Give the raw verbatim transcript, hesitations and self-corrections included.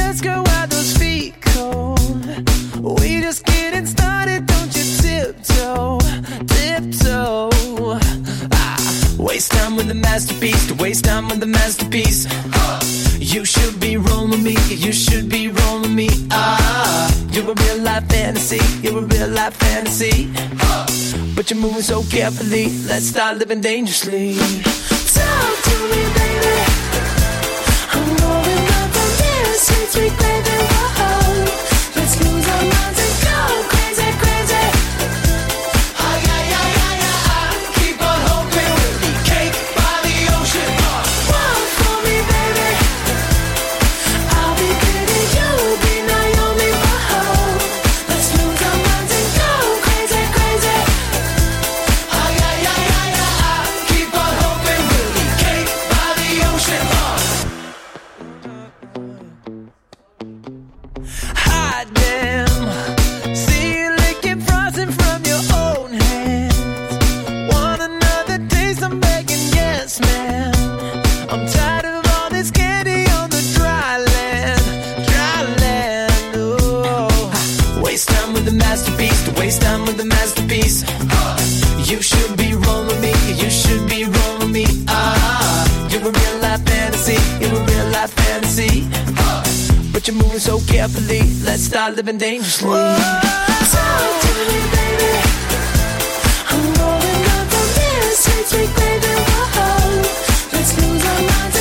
ask her why those feet cold. We just getting started, don't you tiptoe, tiptoe. Ah, waste time with the masterpiece, to waste time with the masterpiece. Uh, you should be rolling me, you should be rolling me. Ah, you're a real life fantasy, you're a real life fantasy. Uh, but you're moving so carefully, let's start living dangerously. Talk to me, baby. I'm going up on this sweet, sweet baby. Whoa, let's lose our minds and go crazy, crazy. Ay, ay, ay, ay, ay. Keep on hoping we'll be cake by the ocean. Walk for me, baby. I'll be pretty, you'll be Naomi. Whoa, let's lose our minds and go crazy, crazy. Ay, ay, ay, ay, ay. Keep on hoping we'll be cake by the ocean. Hot damn, see you licking frosting from your own hands. Want another taste? I'm begging, yes, man. I'm tired of all this candy on the dry land, dry land. Oh, waste time with the masterpiece, to waste time with the masterpiece. Uh, you should be rolling me, you should be rolling me. Ah, you're a real life fantasy, you're a real life fantasy. Uh, but you're moving so carefully, let's start living dangerously. Talk to me, baby. I'm rolling up on this sweet, sweet baby. Whoa, let's lose our minds.